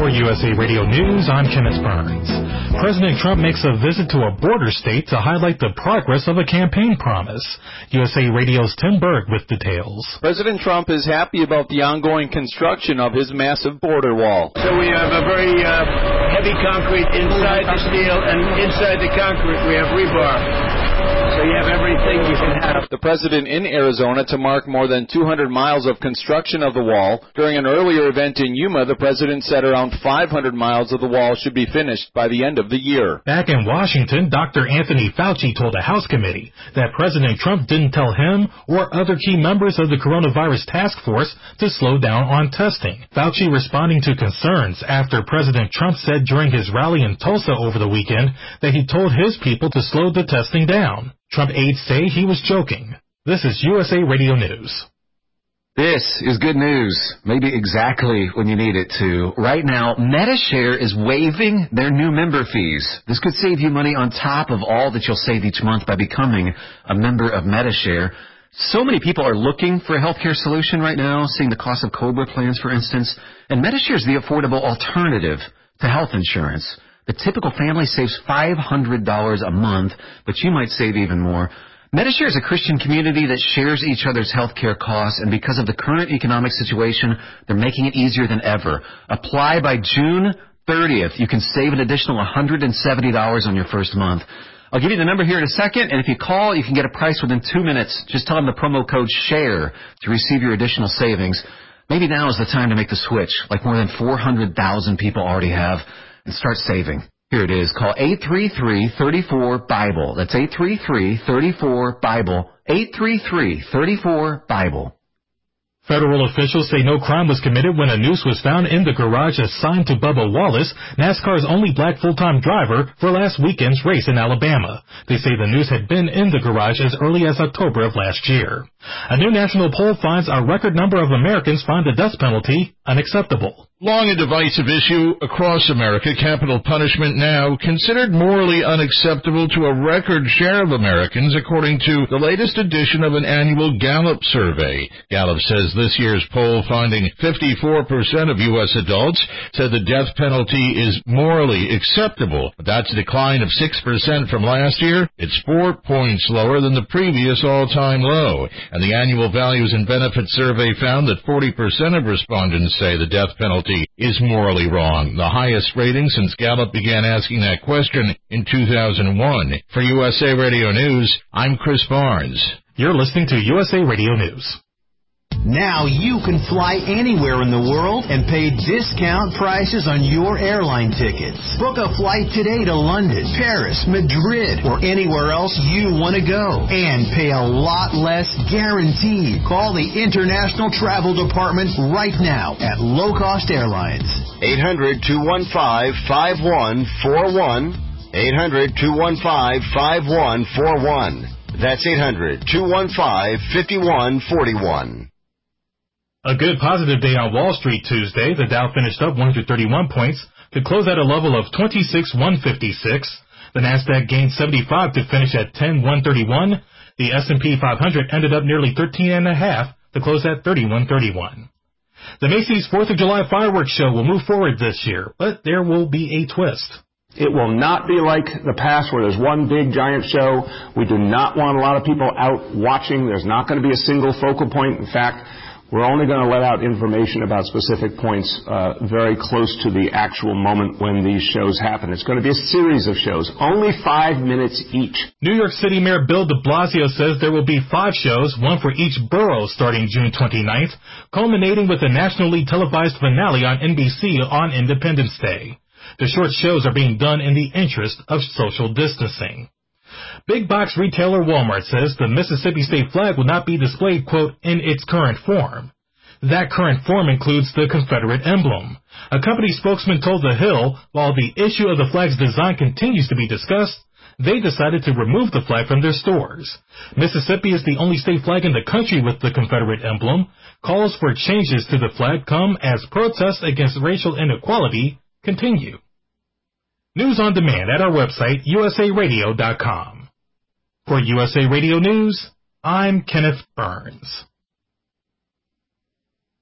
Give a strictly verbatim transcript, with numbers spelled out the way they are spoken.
U S A Radio News, I'm Kenneth Burns. President Trump makes a visit to a border state to highlight the progress of a campaign promise. U S A Radio's Tim Berg with details. President Trump is happy about the ongoing construction of his massive border wall. So we have a very uh, heavy concrete inside the steel, and inside the concrete we have rebar. So you have everything you can have. The president in Arizona to mark more than two hundred miles of construction of the wall. During an earlier event in Yuma, the president said around five hundred miles of the wall should be finished by the end of the year. Back in Washington, Doctor Anthony Fauci told a House committee that President Trump didn't tell him or other key members of the coronavirus task force to slow down on testing. Fauci responding to concerns after President Trump said during his rally in Tulsa over the weekend that he told his people to slow the testing down. Trump aides say he was joking. This is U S A Radio News. This is good news, maybe exactly when you need it to. Right now, Medi-Share is waiving their new member fees. This could save you money on top of all that you'll save each month by becoming a member of Medi-Share. So many people are looking for a healthcare solution right now, seeing the cost of COBRA plans, for instance. And Medi-Share is the affordable alternative to health insurance. The typical family saves five hundred dollars a month, but you might save even more. Medi-Share is a Christian community that shares each other's health care costs, and because of the current economic situation, they're making it easier than ever. Apply by June thirtieth. You can save an additional one hundred seventy dollars on your first month. I'll give you the number here in a second, and if you call, you can get a price within two minutes. Just tell them the promo code SHARE to receive your additional savings. Maybe now is the time to make the switch, like more than four hundred thousand people already have, and start saving. Here it is. Call eight three three, three four, BIBLE. That's eight three three, three four, BIBLE. eight three three, three four, BIBLE. Federal officials say no crime was committed when a noose was found in the garage assigned to Bubba Wallace, NASCAR's only black full-time driver, for last weekend's race in Alabama. They say the noose had been in the garage as early as October of last year. A new national poll finds a record number of Americans find the death penalty unacceptable. Long a divisive issue across America, capital punishment now considered morally unacceptable to a record share of Americans, according to the latest edition of an annual Gallup survey. Gallup says this year's poll finding fifty-four percent of U S adults said the death penalty is morally acceptable. That's a decline of six percent from last year. It's four points lower than the previous all-time low. And the annual Values and Benefits survey found that forty percent of respondents say the death penalty is morally wrong, the highest rating since Gallup began asking that question in two thousand one. For U S A Radio News, I'm Chris Barnes. You're listening to U S A Radio News. Now you can fly anywhere in the world and pay discount prices on your airline tickets. Book a flight today to London, Paris, Madrid, or anywhere else you want to go. And pay a lot less guaranteed. Call the International Travel Department right now at Low Cost Airlines. eight hundred, two one five, five one four one. eight hundred, two one five, five one four one. That's eight hundred, two one five, five one four one. A good positive day on Wall Street Tuesday. The Dow finished up one hundred thirty-one points to close at a level of twenty-six thousand one hundred fifty-six. The Nasdaq gained seventy-five to finish at ten thousand one hundred thirty-one. The S and P five hundred ended up nearly thirteen and a half to close at thirty-one thirty-one. The Macy's fourth of July fireworks show will move forward this year, but there will be a twist. It will not be like the past where there's one big giant show. We do not want a lot of people out watching. There's not going to be a single focal point. In fact, we're only going to let out information about specific points uh, very close to the actual moment when these shows happen. It's going to be a series of shows, only five minutes each. New York City Mayor Bill de Blasio says there will be five shows, one for each borough starting June twenty-ninth, culminating with a nationally televised finale on N B C on Independence Day. The short shows are being done in the interest of social distancing. Big box retailer Walmart says the Mississippi state flag will not be displayed, quote, in its current form. That current form includes the Confederate emblem. A company spokesman told The Hill, while the issue of the flag's design continues to be discussed, they decided to remove the flag from their stores. Mississippi is the only state flag in the country with the Confederate emblem. Calls for changes to the flag come as protests against racial inequality continue. News on demand at our website, U S A radio dot com. For U S A Radio News, I'm Kenneth Burns.